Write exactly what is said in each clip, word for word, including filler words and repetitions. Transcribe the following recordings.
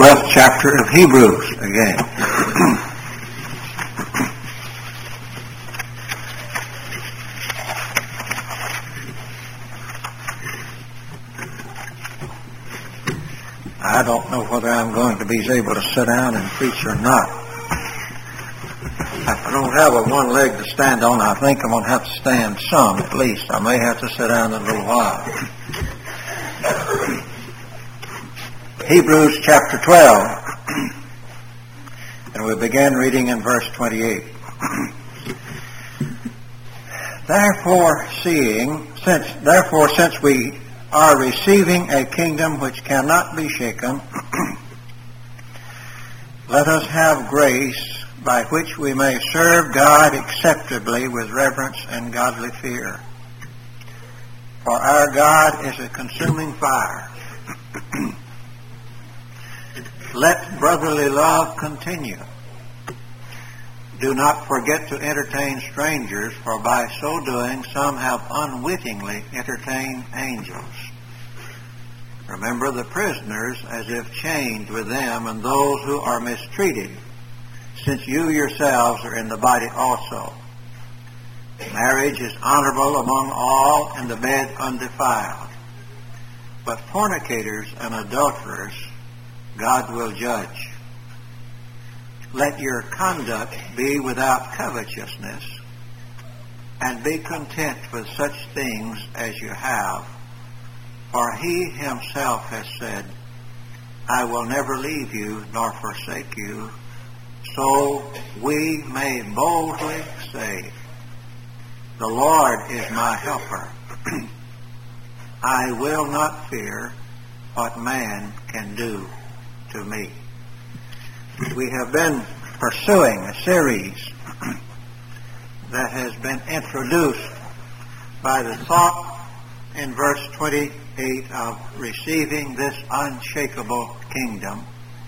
twelfth chapter of Hebrews again. I don't know whether I'm going to be able to sit down and preach or not. If I don't have a one leg to stand on, I think I'm going to have to stand some at least. I may have to sit down a little while. Hebrews chapter twelve, and we begin reading in verse twenty-eight. Therefore, seeing, since, therefore, since we are receiving a kingdom which cannot be shaken, let us have grace by which we may serve God acceptably with reverence and godly fear. For our God is a consuming fire. Let brotherly love continue. Do not forget to entertain strangers, for by so doing some have unwittingly entertained angels. Remember the prisoners as if chained with them, and those who are mistreated, since you yourselves are in the body also. Marriage is honorable among all, and the bed undefiled. But fornicators and adulterers God will judge. Let your conduct be without covetousness, and be content with such things as you have. For he himself has said, I will never leave you nor forsake you. So we may boldly say, the Lord is my helper. I will not fear what man can do to me. We have been pursuing a series that has been introduced by the thought in verse twenty-eight of receiving this unshakable kingdom,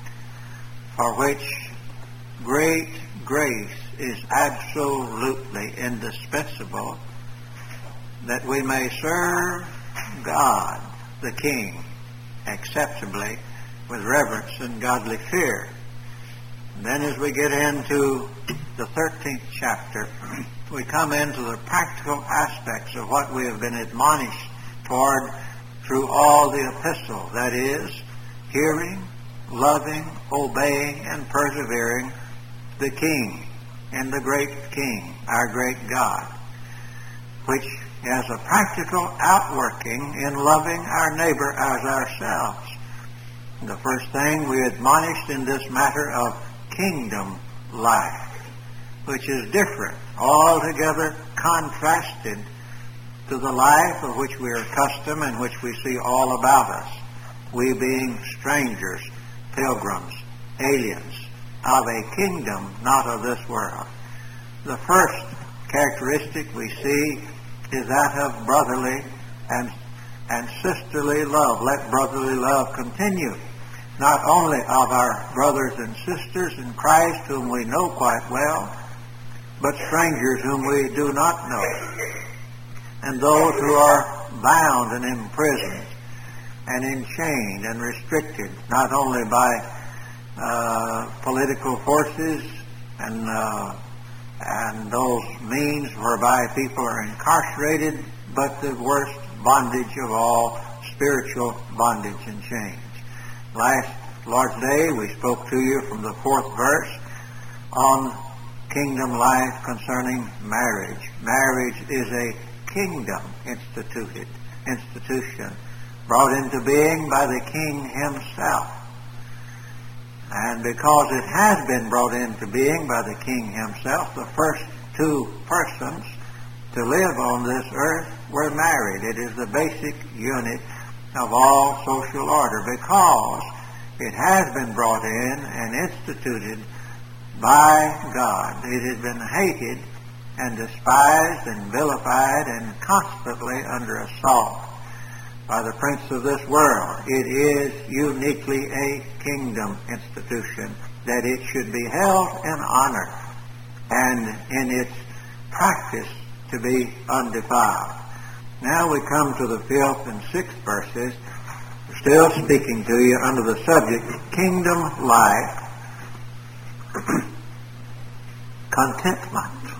for which great grace is absolutely indispensable, that we may serve God, the King, acceptably with reverence and godly fear. And then as we get into the thirteenth chapter, we come into the practical aspects of what we have been admonished toward through all the epistle, that is, hearing, loving, obeying, and persevering the King and the great King, our great God, which has a practical outworking in loving our neighbor as ourselves. The first thing we admonished in this matter of kingdom life, which is different, altogether contrasted to the life of which we are accustomed and which we see all about us, we being strangers, pilgrims, aliens, of a kingdom not of this world. The first characteristic we see is that of brotherly and, and sisterly love. Let brotherly love continue, not only of our brothers and sisters in Christ whom we know quite well, but strangers whom we do not know, and those who are bound and imprisoned and enchained and restricted, not only by uh, political forces and uh, and those means whereby people are incarcerated, but the worst bondage of all, spiritual bondage and chains. Last Lord's Day, we spoke to you from the fourth verse on kingdom life concerning marriage. Marriage is a kingdom instituted, institution brought into being by the King himself. And because it has been brought into being by the King himself, the first two persons to live on this earth were married. It is the basic unit of all social order, because it has been brought in and instituted by God. It has been hated and despised and vilified and constantly under assault by the prince of this world. It is uniquely a kingdom institution, that it should be held in honor and in its practice to be undefiled. Now we come to the fifth and sixth verses, still speaking to you under the subject, Kingdom Life, contentment.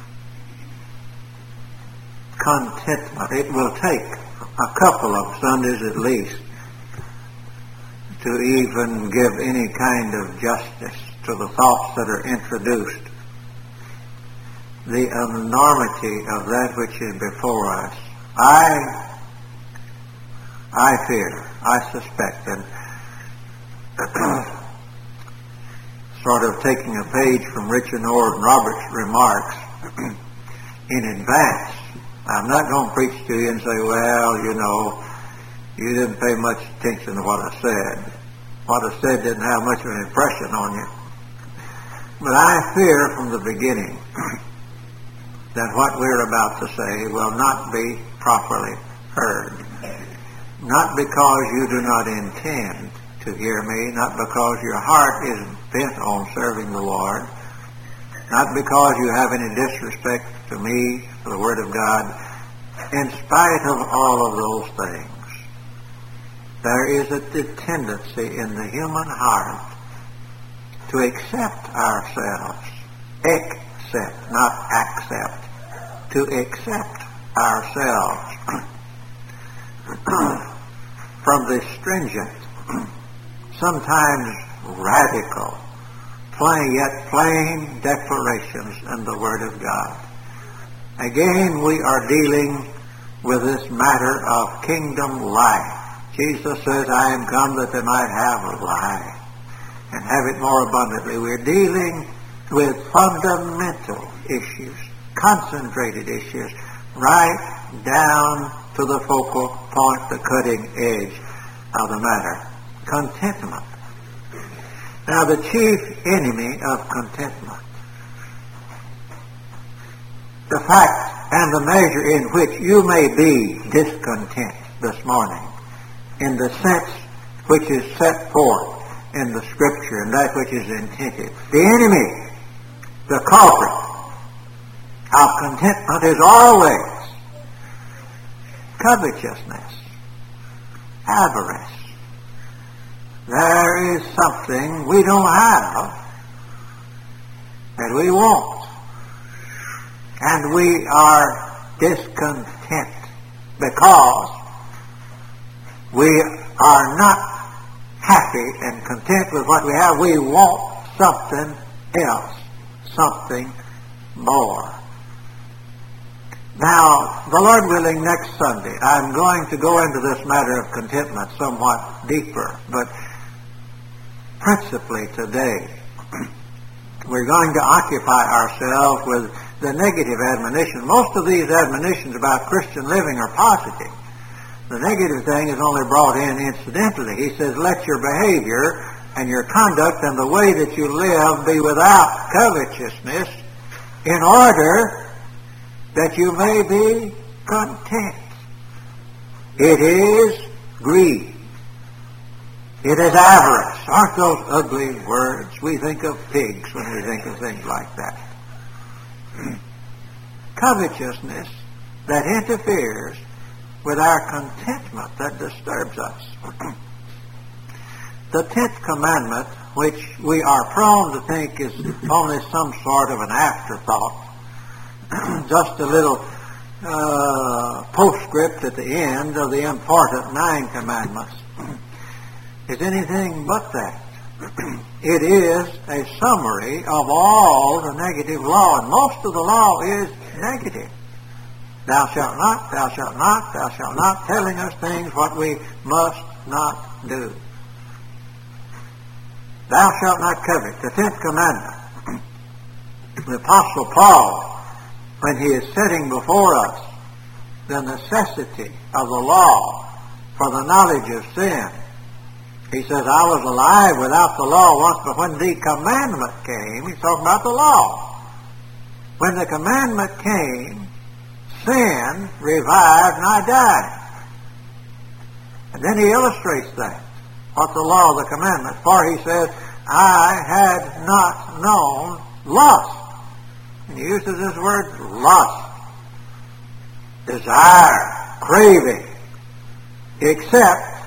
Contentment. It will take a couple of Sundays at least to even give any kind of justice to the thoughts that are introduced. The enormity of that which is before us. I I fear, I suspect, and sort of taking a page from Richard Norton Roberts' remarks in advance. I'm not going to preach to you and say, well, you know, you didn't pay much attention to what I said. What I said didn't have much of an impression on you. But I fear from the beginning that what we're about to say will not be properly heard. Not because you do not intend to hear me, not because your heart is bent on serving the Lord, not because you have any disrespect to me, for the Word of God. In spite of all of those things, there is a tendency in the human heart to accept ourselves, accept, not accept, to accept ourselves from the stringent, sometimes radical, plain yet plain declarations in the Word of God. Again, we are dealing with this matter of kingdom life. Jesus says, I am come that they might have life and have it more abundantly. We're dealing with fundamental issues, concentrated issues, right down to the focal point, the cutting edge of the matter. Contentment. Now, the chief enemy of contentment, the fact and the measure in which you may be discontent this morning, in the sense which is set forth in the Scripture and that which is intended. The enemy, the culprit of contentment is always covetousness, avarice. There is something we don't have that we want, and we are discontent because we are not happy and content with what we have. We want something else, something more. Now, the Lord willing, next Sunday, I'm going to go into this matter of contentment somewhat deeper, but principally today, we're going to occupy ourselves with the negative admonition. Most of these admonitions about Christian living are positive. The negative thing is only brought in incidentally. He says, let your behavior and your conduct and the way that you live be without covetousness, in order that you may be content. It is greed. It is avarice. Aren't those ugly words? We think of pigs when we think of things like that. Covetousness that interferes with our contentment, that disturbs us. The tenth commandment, which we are prone to think is only some sort of an afterthought, just a little uh, postscript at the end of the important nine commandments, is anything but that. It is a summary of all the negative law, and most of the law is negative. Thou shalt not, thou shalt not, thou shalt not, telling us things what we must not do. Thou shalt not covet, the tenth commandment. The Apostle Paul, when he is setting before us the necessity of the law for the knowledge of sin, he says, I was alive without the law once, but when the commandment came, he's talking about the law. When the commandment came, sin revived and I died. And then he illustrates that, what the law of the commandment. For he says, I had not known lust. And he uses this word, lust, desire, craving, except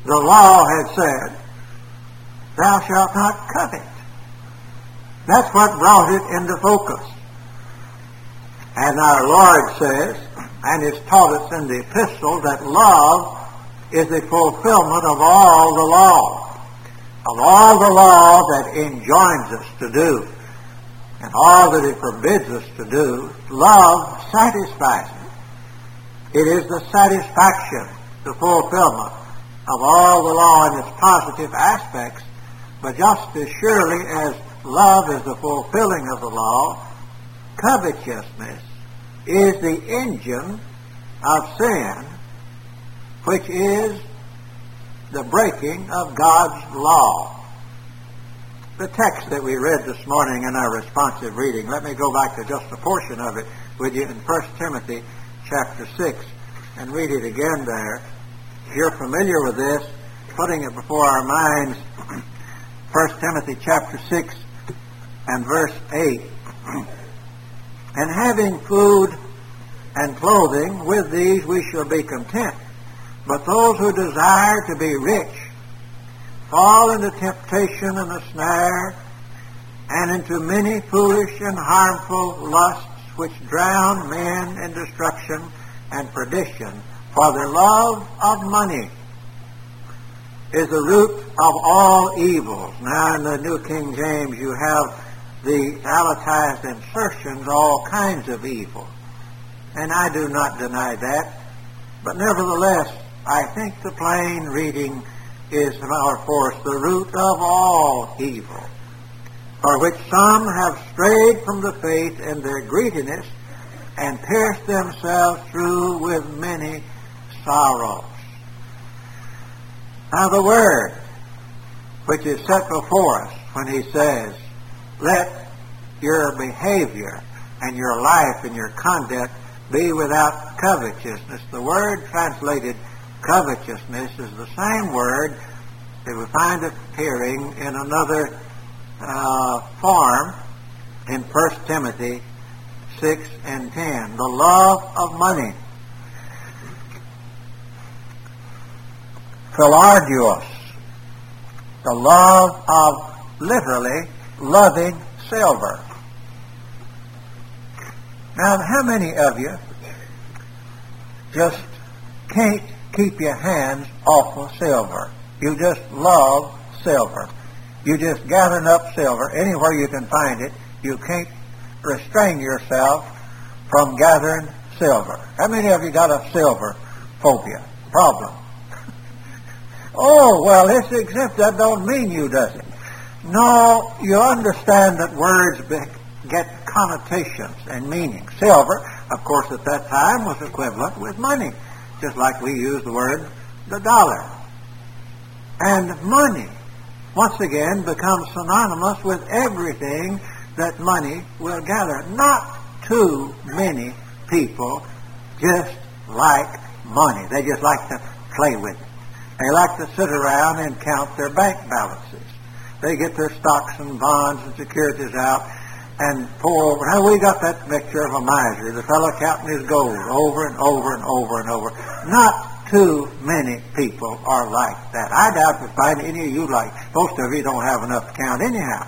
the law had said, thou shalt not covet. That's what brought it into focus. And our Lord says, and it's taught us in the epistle, that love is the fulfillment of all the law. Of all the law that enjoins us to do, and all that it forbids us to do, love satisfies it. It is the satisfaction, the fulfillment of all the law in its positive aspects, but just as surely as love is the fulfilling of the law, covetousness is the engine of sin, which is the breaking of God's law. The text that we read this morning in our responsive reading, let me go back to just a portion of it with you in First Timothy chapter six and read it again there. If you're familiar with this, putting it before our minds, First Timothy chapter six and verse eight. And having food and clothing, with these we shall be content. But those who desire to be rich fall into temptation and a snare, and into many foolish and harmful lusts, which drown men in destruction and perdition. For the love of money is the root of all evils. Now in the New King James you have the alitized insertions, all kinds of evil. And I do not deny that. But nevertheless, I think the plain reading is for us the root of all evil, for which some have strayed from the faith in their greediness and pierced themselves through with many sorrows. Now the word which is set before us when he says, let your behavior and your life and your conduct be without covetousness. The word translated covetousness is the same word that we find appearing in another uh, form in First Timothy six and ten. The love of money. Philargios. The love of, literally, loving silver. Now, how many of you just can't keep your hands off of silver? You just love silver. You just gathering up silver anywhere you can find it. You can't restrain yourself from gathering silver. How many of you got a silver phobia problem? Oh, well, it's exempt. That don't mean you, does it? No, you understand that words get connotations and meaning. Silver, of course, at that time was equivalent with money, just like we use the word the dollar. And money, once again, becomes synonymous with everything that money will gather. Not too many people just like money. They just like to play with it. They like to sit around and count their bank balances. They get their stocks and bonds and securities out and pour over. Now, we got that picture of a miser, the fellow counting his gold over and over and over and over. Not too many people are like that. I doubt to find any of you like. Most of you don't have enough to count anyhow.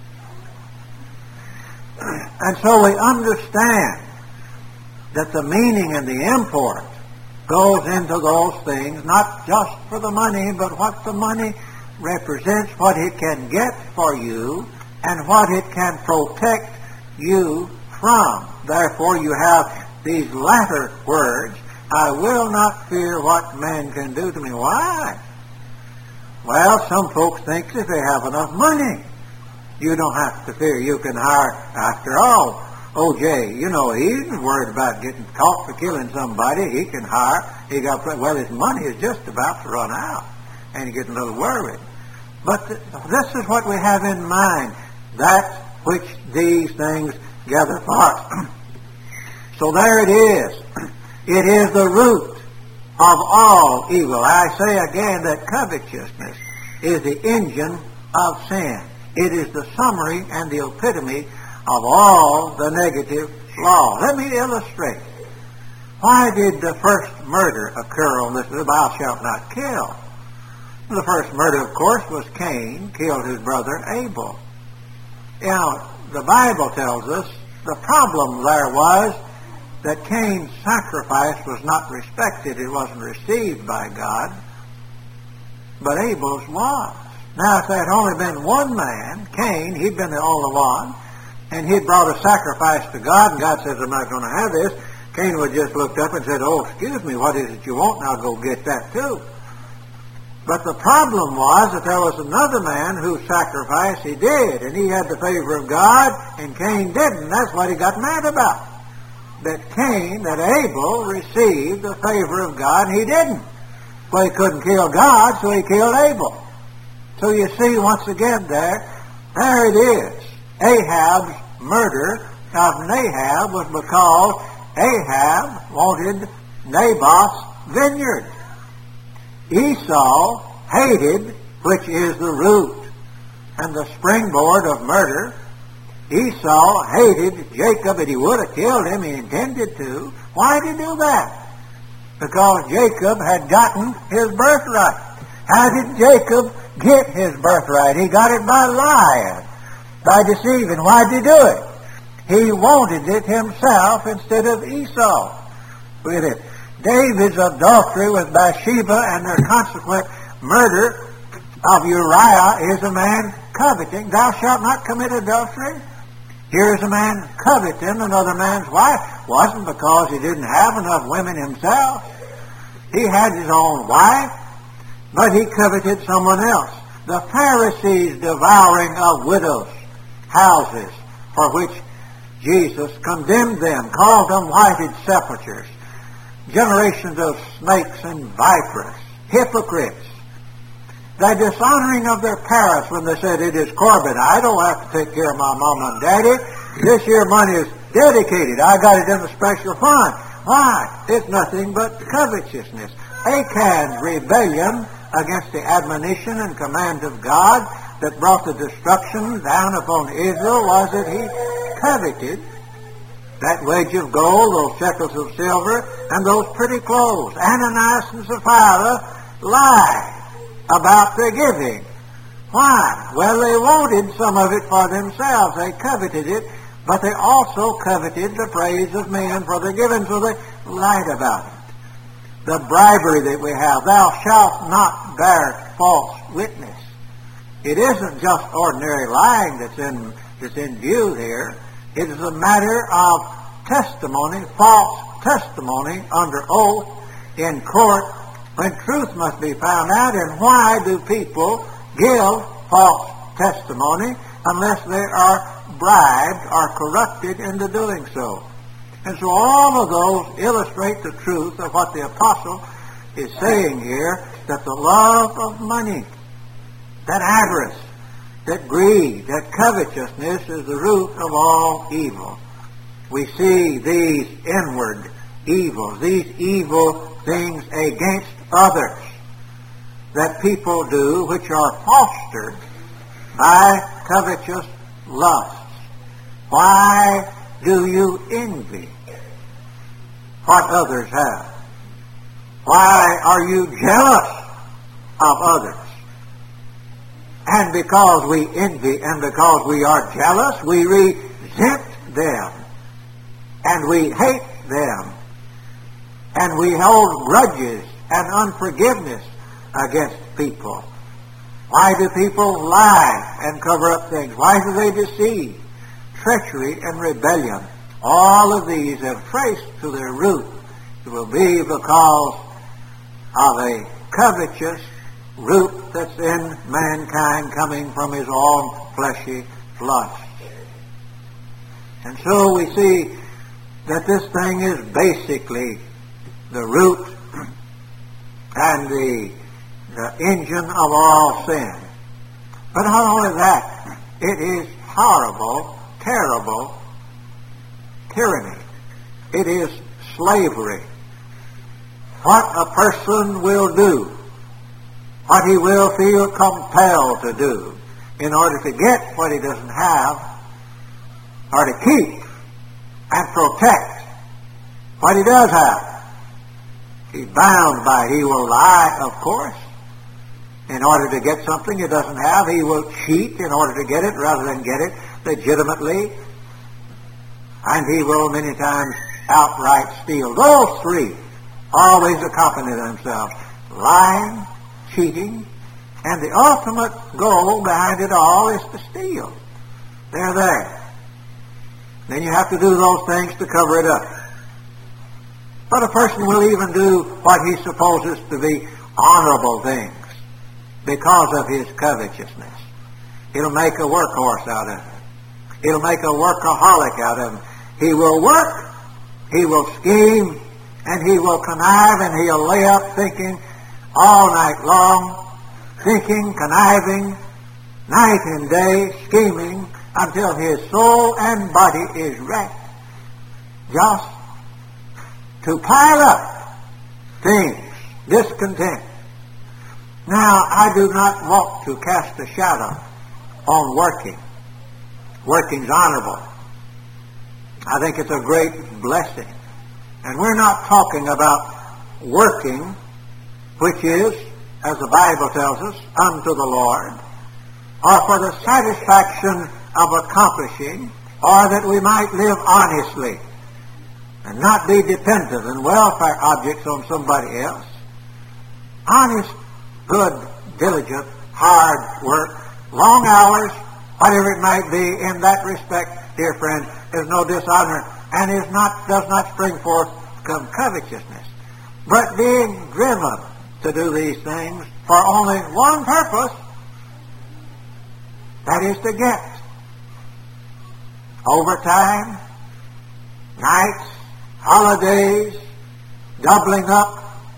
And so we understand that the meaning and the import goes into those things, not just for the money, but what the money represents, what it can get for you, and what it can protect you from. Therefore, you have these latter words, I will not fear what man can do to me. Why? Well, some folks think if they have enough money, you don't have to fear. You can hire, after all, O J, you know, he isn't worried about getting caught for killing somebody. He can hire. He got, well, his money is just about to run out, and he's getting a little worried. But th- this is what we have in mind, that which these things gather for. So there it is. It is the root of all evil. I say again that covetousness is the engine of sin. It is the summary and the epitome of all the negative law. Let me illustrate. Why did the first murder occur on this? Thou shalt not kill. The first murder, of course, was Cain, killed his brother Abel. Now, the Bible tells us the problem there was that Cain's sacrifice was not respected. It wasn't received by God. But Abel's was. Now, if there had only been one man, Cain, he'd been the only one, and he'd brought a sacrifice to God, and God says, I'm not going to have this, Cain would just looked up and said, oh, excuse me, what is it you want? And I'll go get that too. But the problem was that there was another man whose sacrifice he did, and he had the favor of God, and Cain didn't. That's what he got mad about. That Cain, that Abel, received the favor of God, and he didn't. Well, he couldn't kill God, so he killed Abel. So you see, once again there, there it is. Ahab's murder of Nahab was because Ahab wanted Naboth's vineyard. Esau hated, which is the root and the springboard of murder. Esau hated Jacob, and he would have killed him. He intended to. Why did he do that? Because Jacob had gotten his birthright. How did Jacob get his birthright? He got it by lying, by deceiving. Why did he do it? He wanted it himself instead of Esau. With it. David's adultery with Bathsheba and their consequent murder of Uriah is a man coveting. Thou shalt not commit adultery. Here is a man coveting another man's wife. Wasn't because he didn't have enough women himself. He had his own wife, but he coveted someone else. The Pharisees' devouring of widows' houses, for which Jesus condemned them, called them whited sepulchres. Generations of snakes and vipers, hypocrites. The dishonoring of their parents when they said, it is Corbin. I don't have to take care of my mom and daddy. This year money is dedicated. I got it in a special fund. Why? It's nothing but covetousness. Achan's rebellion against the admonition and command of God that brought the destruction down upon Israel was that he coveted that wedge of gold, those shekels of silver, and those pretty clothes. Ananias and Sapphira lied about their giving. Why? Well, they wanted some of it for themselves. They coveted it, but they also coveted the praise of men for their giving, so they lied about it. The bribery that we have, thou shalt not bear false witness. It isn't just ordinary lying that's in, that's in view here. It is a matter of testimony, false testimony under oath in court when truth must be found out. And why do people give false testimony unless they are bribed or corrupted into doing so? And so all of those illustrate the truth of what the apostle is saying here, that the love of money, that avarice, that greed, that covetousness is the root of all evil. We see these inward evils, these evil things against others that people do, which are fostered by covetous lusts. Why do you envy what others have? Why are you jealous of others? And because we envy and because we are jealous, we resent them. And we hate them. And we hold grudges and unforgiveness against people. Why do people lie and cover up things? Why do they deceive? Treachery and rebellion. All of these have traced to their root. It will be because of a covetous root that's in mankind coming from his own fleshy lust. And so we see that this thing is basically the root and the, the engine of all sin. But not only that, it is horrible, terrible tyranny. It is slavery. What a person will do, what he will feel compelled to do in order to get what he doesn't have, or to keep and protect what he does have. He's bound by it. He will lie, of course. in order to get something he doesn't have. He will cheat in order to get it rather than get it legitimately. And he will many times outright steal. Those three always accompany themselves. Lying, cheating, and the ultimate goal behind it all is to steal. They're there. Then you have to do those things to cover it up. But a person will even do what he supposes to be honorable things because of his covetousness. He'll make a workhorse out of it. He'll make a workaholic out of him. He will work, he will scheme, and he will connive, and he'll lay up thinking all night long, thinking, conniving, night and day, scheming, until his soul and body is wrecked, just to pile up things, discontent. Now, I do not want to cast a shadow on working. Working's honorable. I think it's a great blessing. And we're not talking about working, which is, as the Bible tells us, unto the Lord, or for the satisfaction of accomplishing, or that we might live honestly and not be dependent on welfare objects on somebody else. Honest, good, diligent, hard work, long hours, whatever it might be, in that respect, dear friend, is no dishonor, and is not does not spring forth from covetousness, but being driven to do these things for only one purpose, that is to get overtime, nights, holidays, doubling up,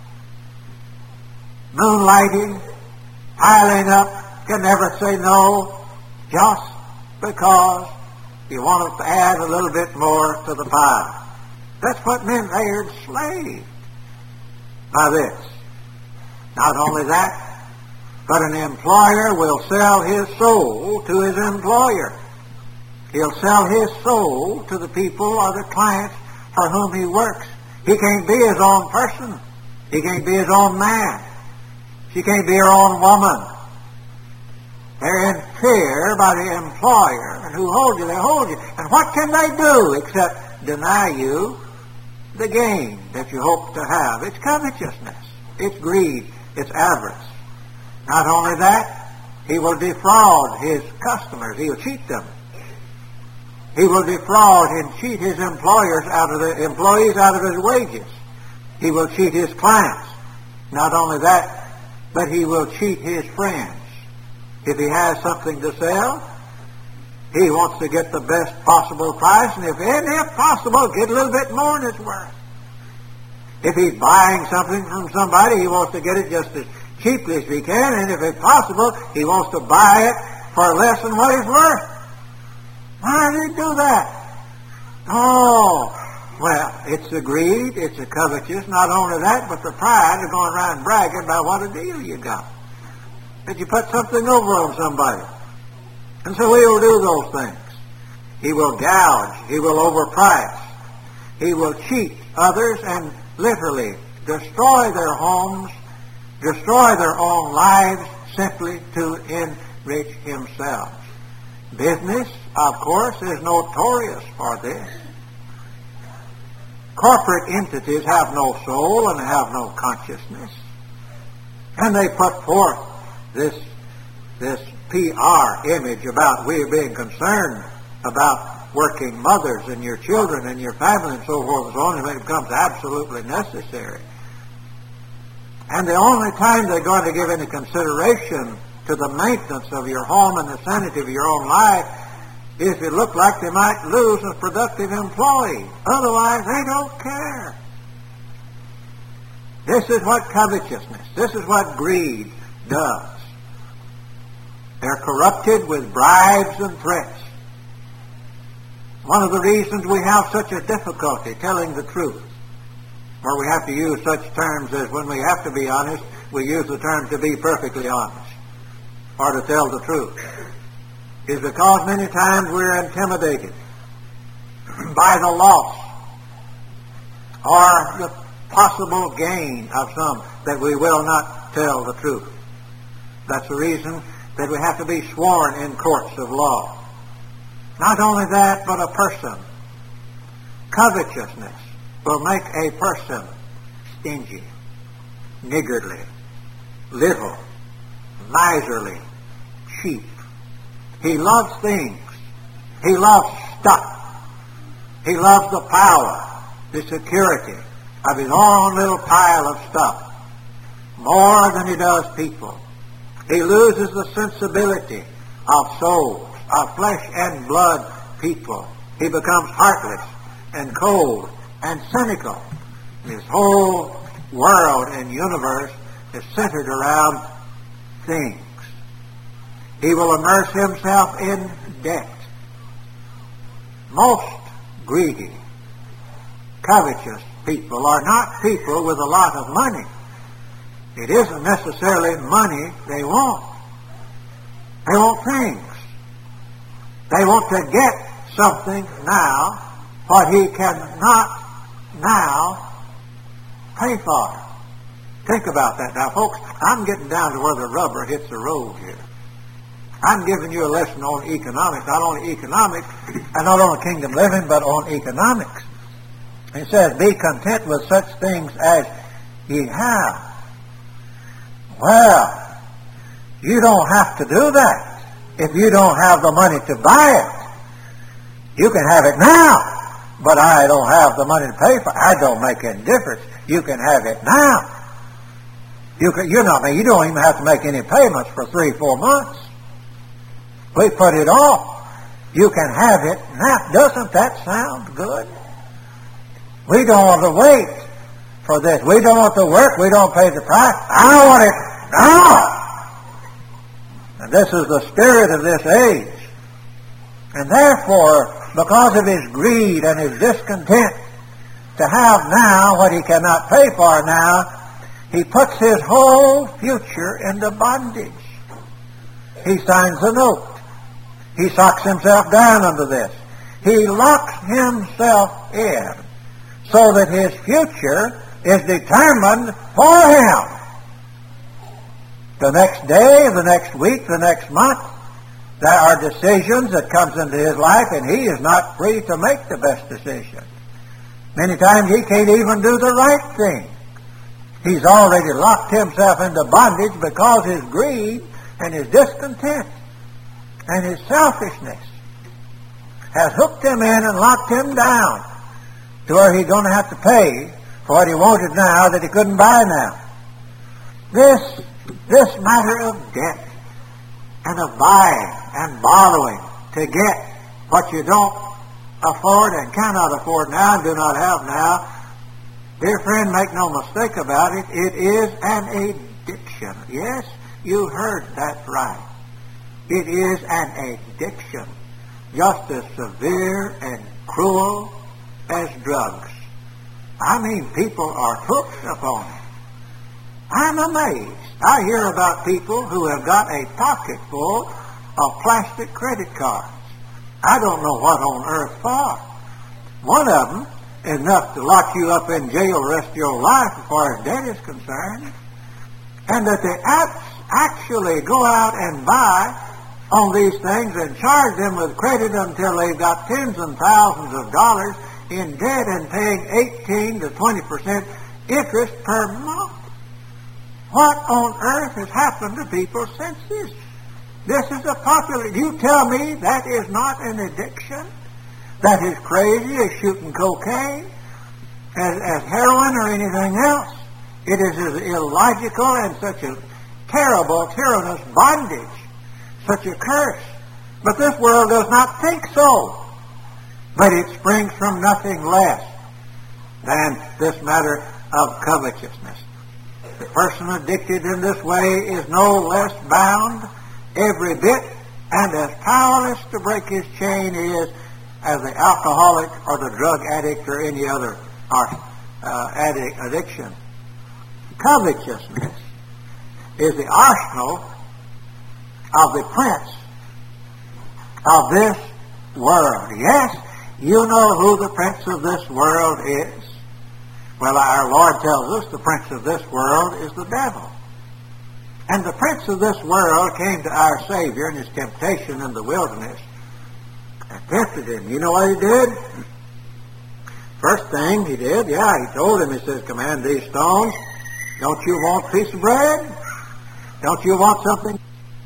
moonlighting, piling up, can never say no, just because you want to add a little bit more to the pie. That's what men, they are enslaved by this. Not only that, but an employer will sell his soul to his employer. He'll sell his soul to the people or the clients for whom he works. He can't be his own person. He can't be his own man. She can't be her own woman. They're in fear by the employer, and who hold you, they hold you. And what can they do except deny you the gain that you hope to have? It's covetousness. It's greed. It's avarice. Not only that, he will defraud his customers. He'll cheat them. He will defraud and cheat his employers out of the employees out of his wages. He will cheat his clients. Not only that, but he will cheat his friends. If he has something to sell, he wants to get the best possible price, and if, and if possible, get a little bit more than it's worth. If he's buying something from somebody, he wants to get it just as cheaply as he can, and if it's possible, he wants to buy it for less than what it's worth. Why did he do that? Oh, well, it's the greed, it's the covetous, not only that, but the pride of going around bragging about what a deal you got. That you put something over on somebody. And so he will do those things. He will gouge. He will overprice. He will cheat others and literally destroy their homes, destroy their own lives simply to enrich himself. Business, of course, is notorious for this. Corporate entities have no soul and have no consciousness. And they put forth this this P R image about we are being concerned about working mothers and your children and your family and so forth and so on, and it becomes absolutely necessary. And the only time they're going to give any consideration to the maintenance of your home and the sanity of your own life is if it look like they might lose a productive employee. Otherwise, they don't care. This is what covetousness, this is what greed does. They're corrupted with bribes and threats. One of the reasons we have such a difficulty telling the truth, or we have to use such terms as when we have to be honest, we use the term to be perfectly honest, or to tell the truth, is because many times we're intimidated by the loss or the possible gain of some that we will not tell the truth. That's the reason that we have to be sworn in courts of law. Not only that, but a person. Covetousness will make a person stingy, niggardly, little, miserly, cheap. He loves things. He loves stuff. He loves the power, the security of his own little pile of stuff more than he does people. He loses the sensibility of souls, of flesh and blood people. He becomes heartless and cold and cynical. His whole world and universe is centered around things. He will immerse himself in debt. Most greedy, covetous people are not people with a lot of money. It isn't necessarily money they want. They want things. They want to get something now what he cannot now pay for. Think about that now, folks. I'm getting down to where the rubber hits the road here. I'm giving you a lesson on economics, not only economics, and not only kingdom living, but on economics. It says, be content with such things as ye have. Well, you don't have to do that if you don't have the money to buy it. You can have it now, but I don't have the money to pay for it. I don't make any difference. You can have it now. You can, you're not, you don't even have to make any payments for three, four months. We put it off. You can have it now. Doesn't that sound good? We don't want to wait for this. We don't want to work. We don't pay the price. I want it now. And this is the spirit of this age. And therefore, because of his greed and his discontent to have now what he cannot pay for now, he puts his whole future into bondage. He signs a note. He socks himself down under this. He locks himself in so that his future is determined for him. The next day, the next week, the next month, there are decisions that comes into his life, and he is not free to make the best decision. Many times he can't even do the right thing. He's already locked himself into bondage because his greed and his discontent and his selfishness has hooked him in and locked him down to where he's going to have to pay for what he wanted now that he couldn't buy now. This, this matter of debt and of buying and borrowing to get what you don't afford and cannot afford now and do not have now, dear friend, make no mistake about it, it is an addiction. Yes, you heard that right. It is an addiction, just as severe and cruel as drugs. I mean, people are hooked upon it. I'm amazed. I hear about people who have got a pocket full of plastic credit cards. I don't know what on earth for. One of them is enough to lock you up in jail the rest of your life as far as debt is concerned. And that they actually go out and buy on these things and charge them with credit until they've got tens and thousands of dollars in debt and paying eighteen to twenty percent interest per month. What on earth has happened to people since this? This is a popular... You tell me that is not an addiction? That is crazy as shooting cocaine, as, as heroin or anything else. It is as illogical and such a terrible, tyrannous bondage, such a curse. But this world does not think so. But it springs from nothing less than this matter of covetousness. The person addicted in this way is no less bound every bit and as powerless to break his chain is as the alcoholic or the drug addict or any other or, uh, addict, addiction. Covetousness is the arsenal of the prince of this world. Yes, you know who the prince of this world is. Well, our Lord tells us the prince of this world is the devil. And the prince of this world came to our Savior in his temptation in the wilderness and tempted him. You know what he did? First thing he did, yeah, he told him, he says, command these stones. Don't you want a piece of bread? Don't you want something?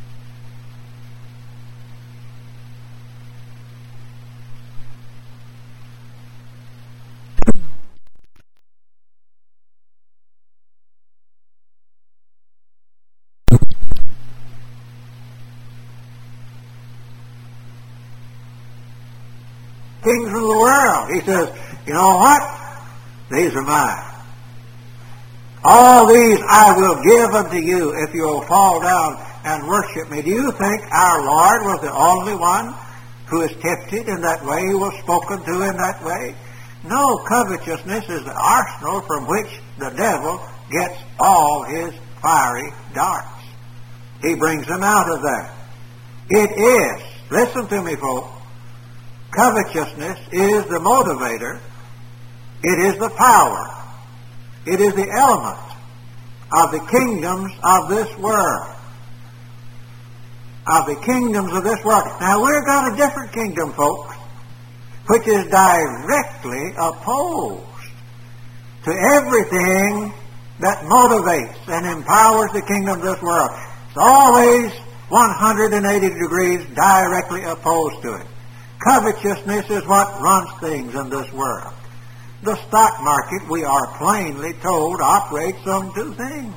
Kings of the world. He says, you know what? These are mine. All these I will give unto you if you will fall down and worship me. Do you think our Lord was the only one who is tempted in that way, who was spoken to in that way? No, covetousness is the arsenal from which the devil gets all his fiery darts. He brings them out of there. It is, listen to me, folks, covetousness is the motivator. It is the power. It is the element of the kingdoms of this world. Of the kingdoms of this world. Now, we've got a different kingdom, folks, which is directly opposed to everything that motivates and empowers the kingdom of this world. It's always one hundred eighty degrees directly opposed to it. Covetousness is what runs things in this world. The stock market, we are plainly told, operates on two things: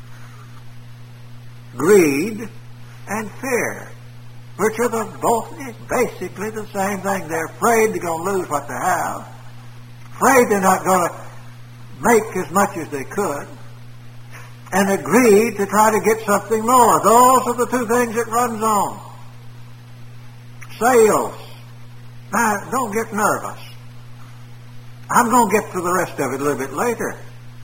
greed and fear, which are the both basically the same thing. They're afraid they're going to lose what they have, afraid they're not going to make as much as they could, and the greed to try to get something more. Those are the two things it runs on. Sales. Now, don't get nervous. I'm going to get to the rest of it a little bit later.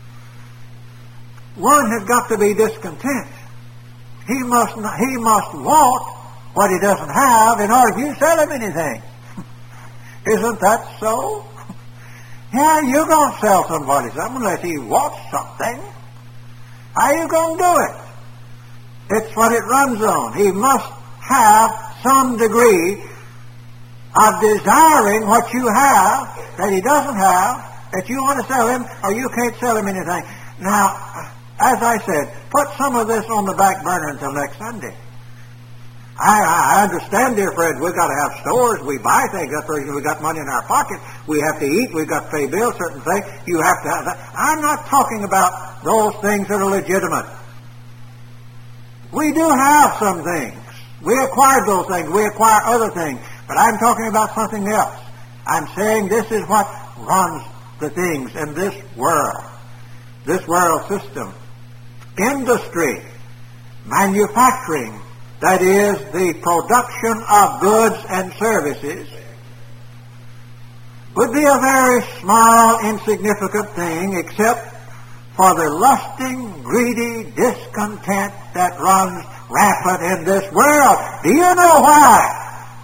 One has got to be discontent. He must not, he must want what he doesn't have in order for you to sell him anything. Isn't that so? Yeah, you're going to sell somebody something unless he wants something. How are you going to do it? It's what it runs on. He must have some degree of desiring what you have that he doesn't have, that you want to sell him, or you can't sell him anything. Now, as I said, put some of this on the back burner until next Sunday. I, I understand, dear friends, we've got to have stores. We buy things. That's the reason we've got money in our pocket. We have to eat. We've got to pay bills, certain things. You have to have that. I'm not talking about those things that are legitimate. We do have some things. We acquired those things. We acquire other things. But I'm talking about something else. I'm saying this is what runs the things in this world, this world system. Industry, manufacturing, that is the production of goods and services, would be a very small, insignificant thing except for the lusting, greedy discontent that runs rampant in this world. Do you know why?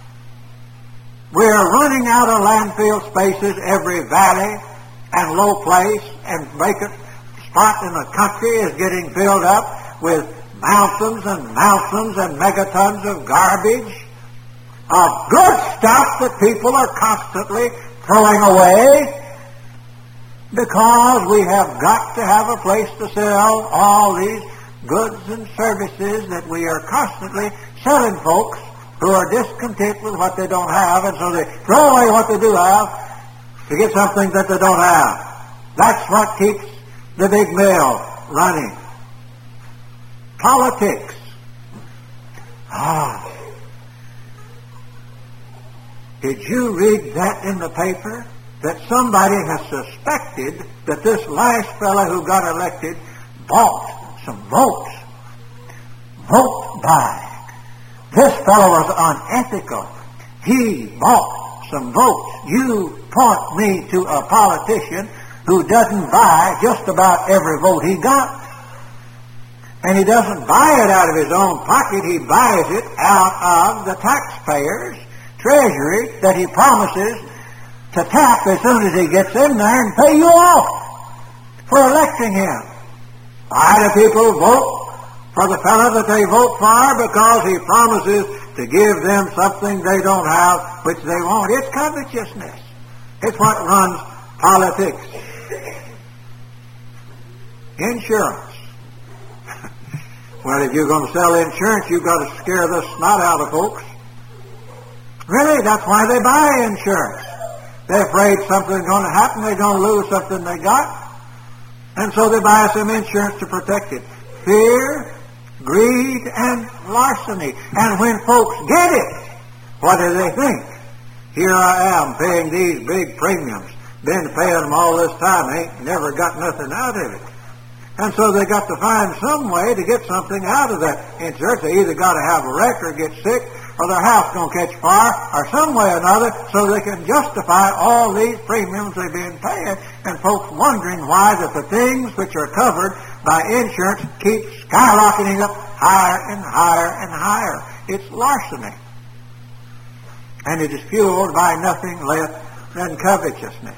We're running out of landfill spaces. Every valley and low place and vacant spot in the country is getting filled up with mountains and mountains and megatons of garbage, of good stuff that people are constantly throwing away, because we have got to have a place to sell all these goods and services that we are constantly selling folks who are discontent with what they don't have, and so they throw away what they do have to get something that they don't have. That's what keeps the big mill running. Politics. Ah. Did you read that in the paper? That somebody has suspected that this last fellow who got elected bought some votes. Vote buy. This fellow was unethical. He bought some votes. You point me to a politician who doesn't buy just about every vote he got. And he doesn't buy it out of his own pocket. He buys it out of the taxpayers' treasury that he promises to tap as soon as he gets in there and pay you off for electing him. Why do people vote for the fellow that they vote for because he promises to give them something they don't have, which they want. It's covetousness. It's what runs politics. Insurance. Well, if you're going to sell insurance, you've got to scare the snot out of folks. Really, that's why they buy insurance. They're afraid something's going to happen. They're going to lose something they got. And so they buy some insurance to protect it. Fear, greed, and larceny. And when folks get it, what do they think? Here I am paying these big premiums. Been paying them all this time. Ain't never got nothing out of it. And so they got to find some way to get something out of that insurance. They either got to have a wreck or get sick, or their house going to catch fire, or some way or another, so they can justify all these premiums they've been paying, and folks wondering why that the things which are covered by insurance keep skyrocketing up higher and higher and higher. It's larceny. And it is fueled by nothing less than covetousness.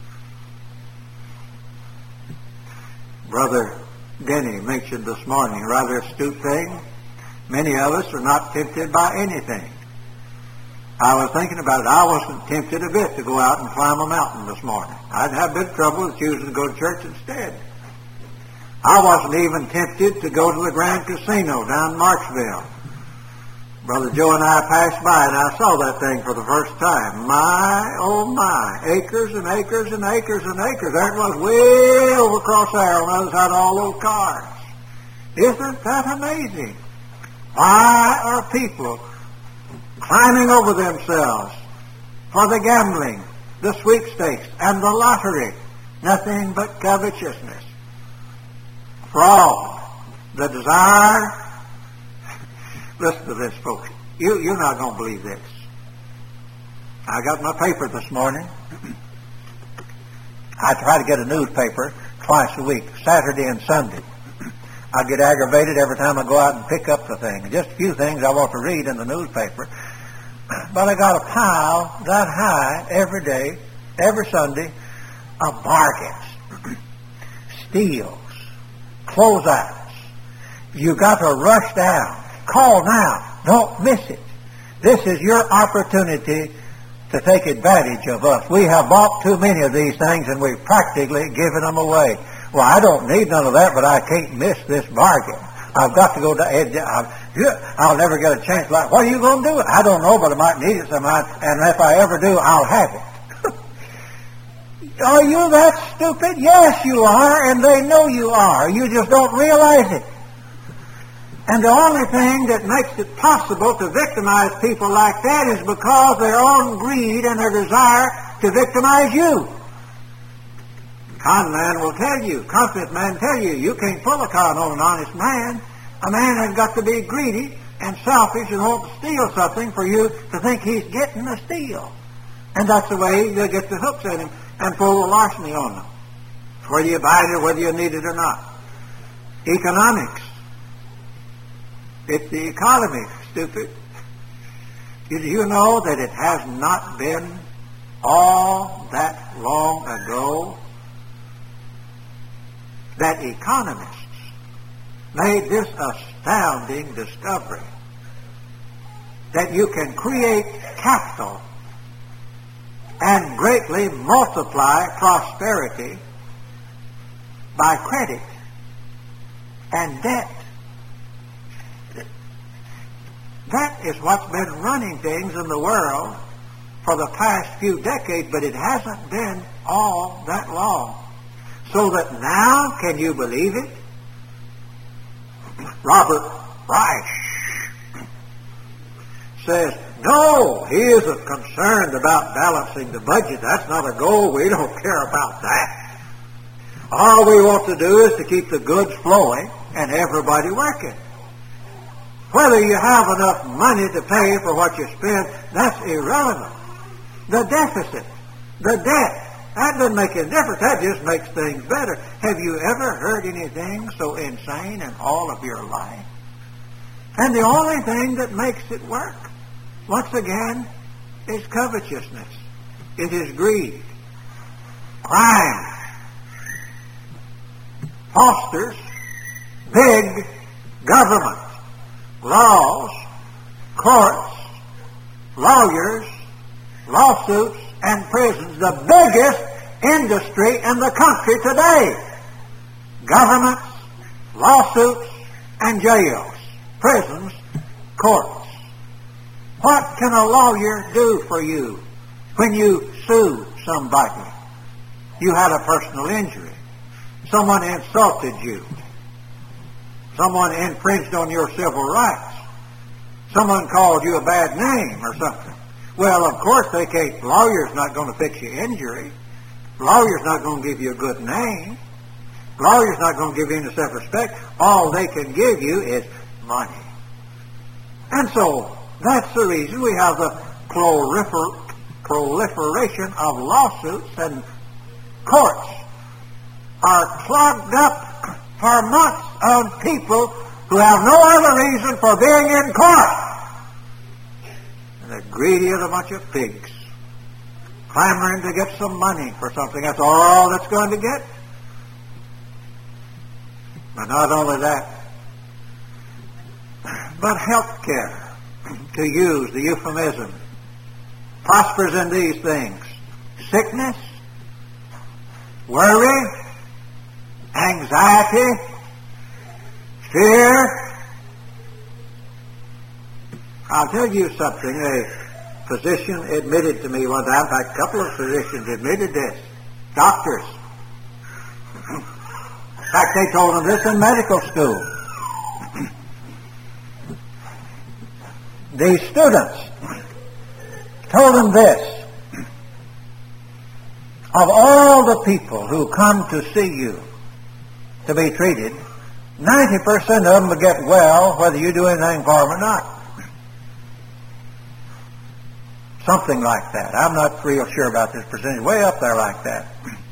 Brother Denny mentioned this morning a rather astute thing. Many of us are not tempted by anything. I was thinking about it. I wasn't tempted a bit to go out and climb a mountain this morning. I'd have a bit of trouble with choosing to go to church instead. I wasn't even tempted to go to the Grand Casino down in Marksville. Brother Joe and I passed by and I saw that thing for the first time. My, oh my, acres and acres and acres and acres. There it was way over across there on the other side of all those cars. Isn't that amazing? Why are people climbing over themselves for the gambling, the sweepstakes, and the lottery? Nothing but covetousness. Fraud. The desire. Listen to this, folks. You, you're not going to believe this. I got my paper this morning. I try to get a newspaper twice a week, Saturday and Sunday. I get aggravated every time I go out and pick up the thing. Just a few things I want to read in the newspaper. But I got a pile that high every day, every Sunday, of bargains, steals, closeouts. You got to rush down. Call now. Don't miss it. This is your opportunity to take advantage of us. We have bought too many of these things and we've practically given them away. Well, I don't need none of that, but I can't miss this bargain. I've got to go to Ed. I'll never get a chance like, what are you going to do? I don't know, but I might need it sometime, and if I ever do, I'll have it. Are you that stupid? Yes, you are, and they know you are. You just don't realize it. And the only thing that makes it possible to victimize people like that is because their own greed and their desire to victimize you. Con man will tell you, confident man tell you, you can't pull a con on an honest man. A man has got to be greedy and selfish and want to steal something for you to think he's getting a steal. And that's the way you get the hooks at him and pull the larceny on them, whether you buy it or whether you need it or not. Economics. It's the economy, stupid. Did you know that it has not been all that long ago that economists made this astounding discovery that you can create capital and greatly multiply prosperity by credit and debt? That is what's been running things in the world for the past few decades, but it hasn't been all that long. So that now, can you believe it? Robert Reich says, no, he isn't concerned about balancing the budget. That's not a goal. We don't care about that. All we want to do is to keep the goods flowing and everybody working. Whether you have enough money to pay for what you spend, that's irrelevant. The deficit, the debt, that doesn't make any difference. That just makes things better. Have you ever heard anything so insane in all of your life? And the only thing that makes it work, once again, is covetousness. It is greed. Crime fosters big government, laws, courts, lawyers, lawsuits, and prisons. The biggest industry in the country today. Governments, lawsuits, and jails, prisons, courts. What can a lawyer do for you when you sue somebody? You had a personal injury. Someone insulted you. Someone infringed on your civil rights. Someone called you a bad name or something. Well, of course they can't. Lawyer's not going to fix your injury. Lawyer's not going to give you a good name. Lawyer's not going to give you any self-respect. All they can give you is money. And so that's the reason we have the prolifer- proliferation of lawsuits, and courts are clogged up for months on people who have no other reason for being in court. And they're greedy as a bunch of pigs, clamoring to get some money for something. That's all that's going to get. But not only that, but health care, to use the euphemism, prospers in these things: sickness, worry, anxiety, fear. I'll tell you something. A physician admitted to me one time, in fact, a couple of physicians admitted this, doctors. In fact, they told them this in medical school. The students told them this: of all the people who come to see you to be treated, ninety percent of them will get well whether you do anything for them or not. Something like that. I'm not real sure about this percentage. Way up there like that.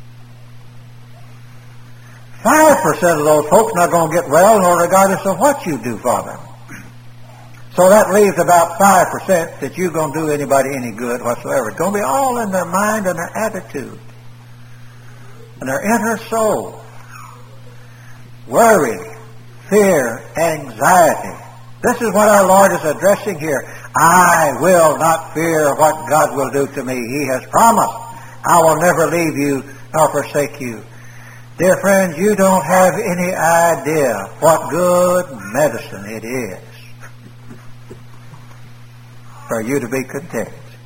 Five percent of those folks not going to get well, nor regardless of what you do for them. So that leaves about five percent that you're going to do anybody any good whatsoever. It's going to be all in their mind and their attitude and their inner soul. Worry, fear, anxiety. This is what our Lord is addressing here. I will not fear what God will do to me. He has promised, I will never leave you nor forsake you. Dear friends, you don't have any idea what good medicine it is for you to be content.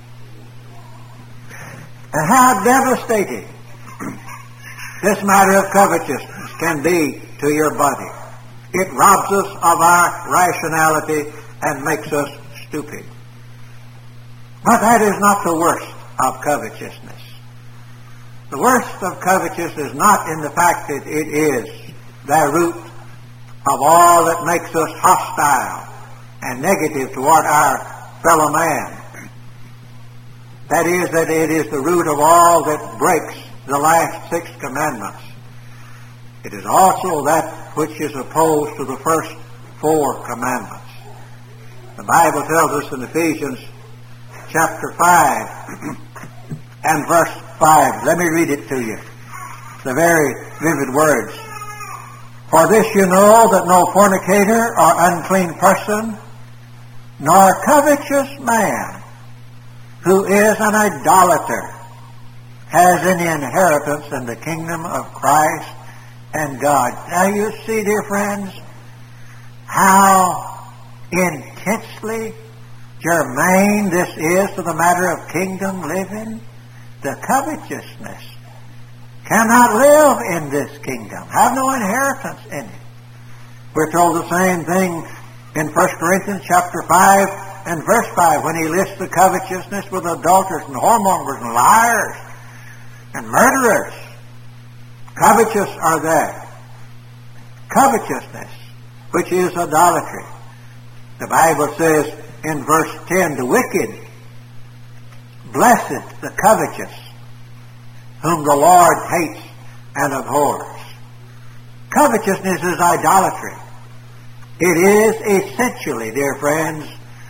And how devastating this matter of covetousness can be to your body. It robs us of our rationality and makes us stupid. But that is not the worst of covetousness. The worst of covetousness is not in the fact that it is the root of all that makes us hostile and negative toward our fellow man. That is, that it is the root of all that breaks the last six commandments. It is also that which is opposed to the first four commandments. The Bible tells us in Ephesians chapter five and verse five. Let me read it to you. The very vivid words. For this you know, that no fornicator or unclean person, nor covetous man, who is an idolater, has any inheritance in the kingdom of Christ and God. Now you see, dear friends, how intensely germane this is to the matter of kingdom living. The covetousness cannot live in this kingdom, have no inheritance in it. We're told the same thing in First Corinthians chapter five and verse five, when he lists the covetousness with adulterers and whoremongers and liars and murderers. Covetous are there. Covetousness, which is idolatry. The Bible says in verse ten, the wicked, blessed the covetous, whom the Lord hates and abhors. Covetousness is idolatry. It is essentially, dear friends,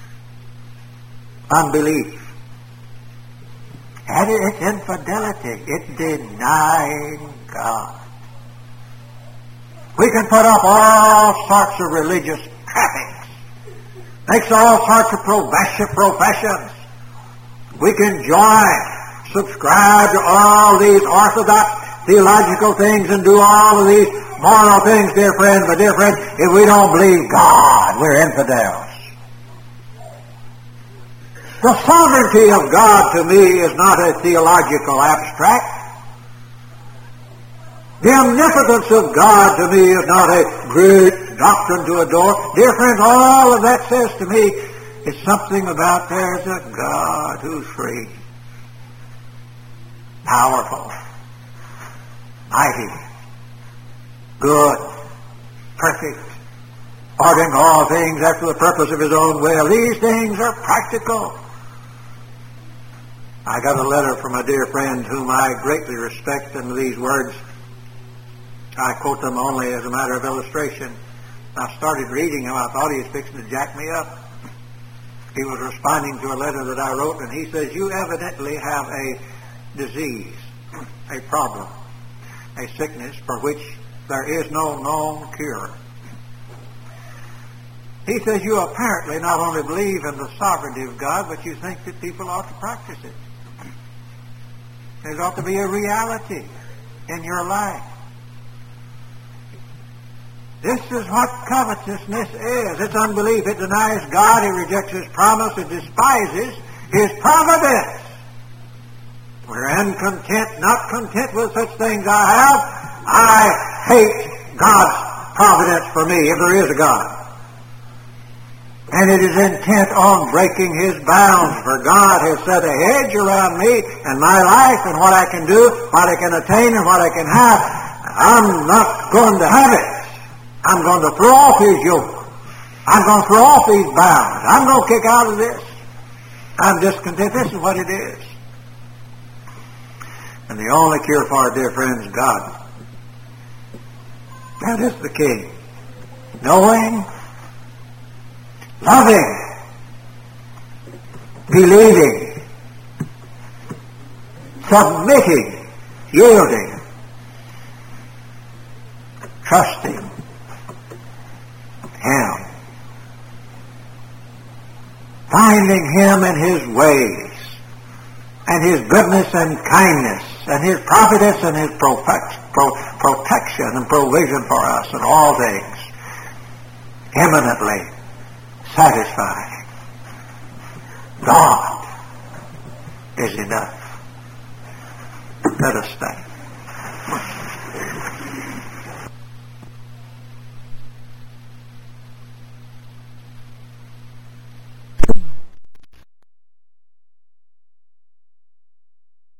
unbelief. And it's infidelity. It's denying God. We can put up all sorts of religious trappings, makes all sorts of professions. We can join, subscribe to all these orthodox theological things and do all of these moral things, dear friends, but dear friends, if we don't believe God, we're infidels. The sovereignty of God to me is not a theological abstract. The omnipotence of God to me is not a great doctrine to adore. Dear friends, all of that says to me is something about there's a God who's free, powerful, mighty, good, perfect, ordering all things after the purpose of his own will. These things are practical. I got a letter from a dear friend whom I greatly respect, and these words, I quote them only as a matter of illustration. I started reading him. I thought he was fixing to jack me up. He was responding to a letter that I wrote, and he says, you evidently have a disease, a problem, a sickness for which there is no known cure. He says, you apparently not only believe in the sovereignty of God, but you think that people ought to practice it. There ought to be a reality in your life. This is what covetousness is. It's unbelief. It denies God. It rejects His promise. It despises His providence. We're uncontent, not content with such things I have. I hate God's providence for me, if there is a God. And it is intent on breaking His bounds, for God has set a hedge around me and my life and what I can do, what I can attain, and what I can have. I'm not going to have it. I'm going to throw off His yoke. I'm going to throw off these bounds. I'm going to kick out of this. I'm discontent. This is what it is. And the only cure for it, dear friends, is God. That is the key. Knowing, loving, believing, submitting, yielding, trusting Him, finding Him in His ways, and His goodness and kindness, and His providence and His protect, pro, protection and provision for us in all things, eminently satisfying. God is enough. Let us stand.